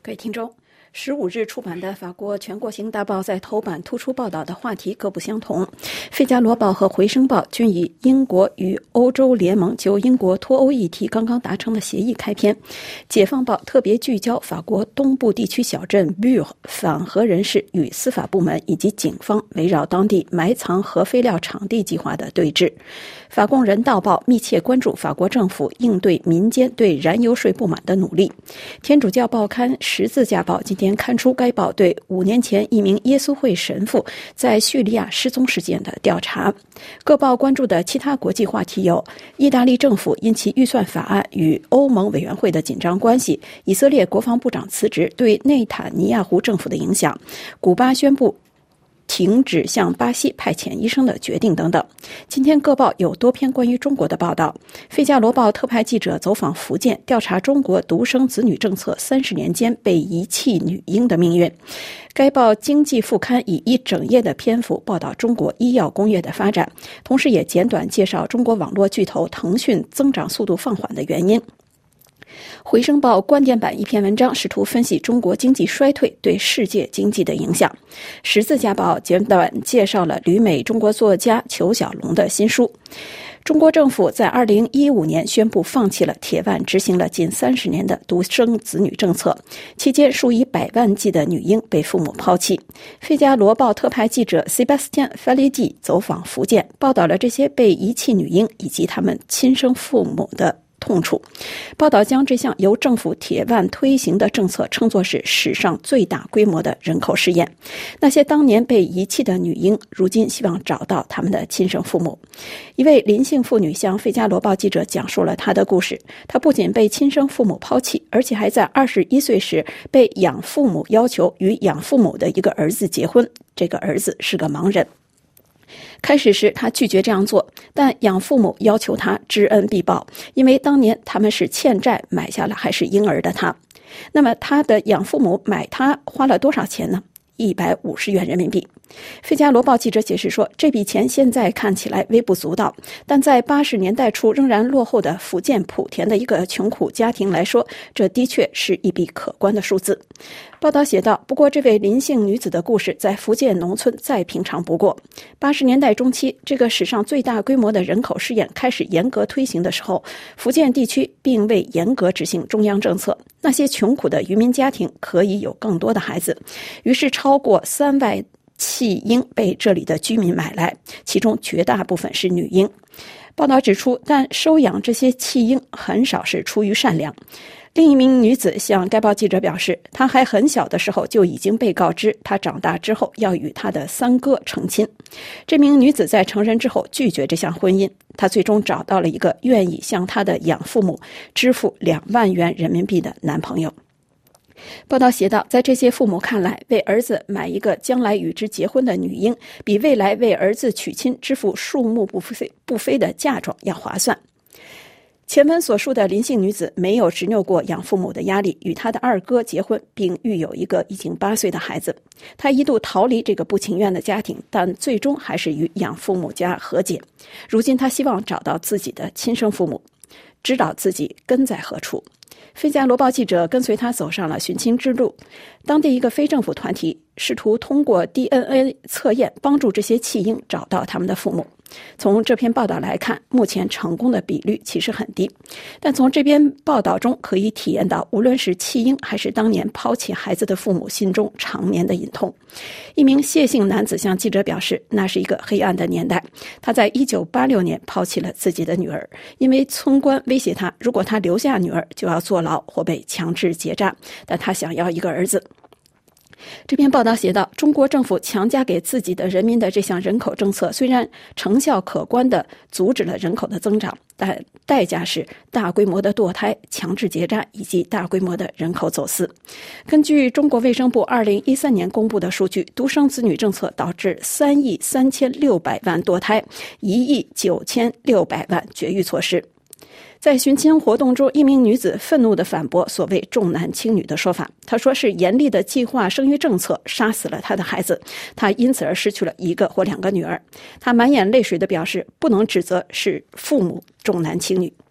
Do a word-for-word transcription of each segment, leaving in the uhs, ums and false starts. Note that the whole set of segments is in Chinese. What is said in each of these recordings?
各位听众，十五日出版的法国全国性大报在头版突出报道的话题各不相同。《费加罗报》和《回声报》均以英国与欧洲联盟就英国脱欧议题刚刚达成的协议开篇。《解放报》特别聚焦法国东部地区小镇 Bure 反核人士与司法部门以及警方围绕当地埋藏核废料场地计划的对峙。法共人道报密切关注法国政府应对民间对燃油税不满的努力。天主教报刊十字架报今天刊出该报对五年前一名耶稣会神父在叙利亚失踪事件的调查。各报关注的其他国际话题有：意大利政府因其预算法案与欧盟委员会的紧张关系，以色列国防部长辞职对内塔尼亚胡政府的影响，古巴宣布停止向巴西派遣医生的决定等等。今天各报有多篇关于中国的报道。《费加罗报》特派记者走访福建，调查中国独生子女政策三十年间被遗弃女婴的命运。该报经济副刊以一整页的篇幅报道中国医药工业的发展，同时也简短介绍中国网络巨头腾讯增长速度放缓的原因。回声报观点版一篇文章试图分析中国经济衰退对世界经济的影响。十字架报简短介绍了旅美中国作家裘小龙的新书。中国政府在二零一五年宣布放弃了铁腕执行了近三十年的独生子女政策，期间数以百万计的女婴被父母抛弃。费加罗报特派记者 Sébastien Faledi 走访福建，报道了这些被遗弃女婴以及他们亲生父母的痛楚。报道将这项由政府铁腕推行的政策称作是史上最大规模的人口试验。那些当年被遗弃的女婴，如今希望找到他们的亲生父母。一位林姓妇女向费加罗报记者讲述了她的故事。她不仅被亲生父母抛弃，而且还在二十一岁时被养父母要求与养父母的一个儿子结婚，这个儿子是个盲人。开始时他拒绝这样做，但养父母要求他知恩必报，因为当年他们是欠债买下了还是婴儿的他。那么他的养父母买他花了多少钱呢？一百五十元人民币。费加罗报记者解释说，这笔钱现在看起来微不足道，但在八十年代初仍然落后的福建莆田的一个穷苦家庭来说，这的确是一笔可观的数字。报道写道，不过这位林姓女子的故事在福建农村再平常不过。八十年代中期，这个史上最大规模的人口试验开始严格推行的时候，福建地区并未严格执行中央政策，那些穷苦的渔民家庭可以有更多的孩子，于是超过三万弃婴被这里的居民买来，其中绝大部分是女婴。报道指出，但收养这些弃婴很少是出于善良。另一名女子向该报记者表示，她还很小的时候就已经被告知，她长大之后要与她的三哥成亲。这名女子在成人之后拒绝这项婚姻，她最终找到了一个愿意向她的养父母支付两万元人民币的男朋友。报道写道，在这些父母看来，为儿子买一个将来与之结婚的女婴，比未来为儿子娶亲支付数目不菲不菲的嫁妆要划算。前文所述的林姓女子没有执拗过养父母的压力，与她的二哥结婚，并育有一个已经八岁的孩子。她一度逃离这个不情愿的家庭，但最终还是与养父母家和解。如今她希望找到自己的亲生父母，知道自己根在何处。费加罗报记者跟随他走上了寻亲之路。当地一个非政府团体试图通过 D N A 测验帮助这些弃婴找到他们的父母。从这篇报道来看，目前成功的比率其实很低，但从这篇报道中可以体验到，无论是弃婴还是当年抛弃孩子的父母心中常年的隐痛。一名谢姓男子向记者表示，那是一个黑暗的年代。他在一九八六年抛弃了自己的女儿，因为村官威胁他，如果他留下女儿就要坐牢或被强制结扎，但他想要一个儿子。这篇报道写道，中国政府强加给自己的人民的这项人口政策，虽然成效可观地阻止了人口的增长，但代价是大规模的堕胎、强制结扎以及大规模的人口走私。根据中国卫生部二零一三年公布的数据，独生子女政策导致三亿三千六百万堕胎，一亿九千六百万绝育措施。在寻亲活动中，一名女子愤怒地反驳所谓重男轻女的说法。她说是严厉的计划生育政策杀死了她的孩子，她因此而失去了一个或两个女儿。她满眼泪水地表示，不能指责是父母重男轻女。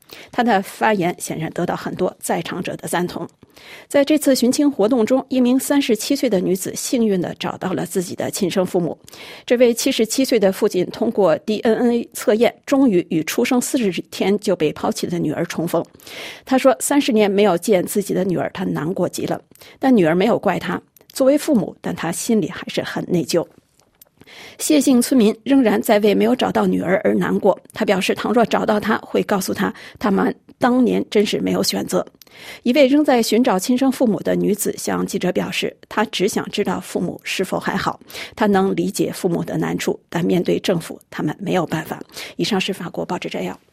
他的发言显然得到很多在场者的赞同。在这次寻亲活动中，一名三十七岁的女子幸运地找到了自己的亲生父母。这位七十七岁的父亲通过 D N A 测验，终于与出生四十天就被抛弃的女儿重逢。他说，三十年没有见自己的女儿，他难过极了。但女儿没有怪他，作为父母，但他心里还是很内疚。谢姓村民仍然在为没有找到女儿而难过。他表示，倘若找到她，会告诉她，他们当年真是没有选择。一位仍在寻找亲生父母的女子向记者表示，她只想知道父母是否还好。她能理解父母的难处，但面对政府，他们没有办法。以上是法国报纸摘要。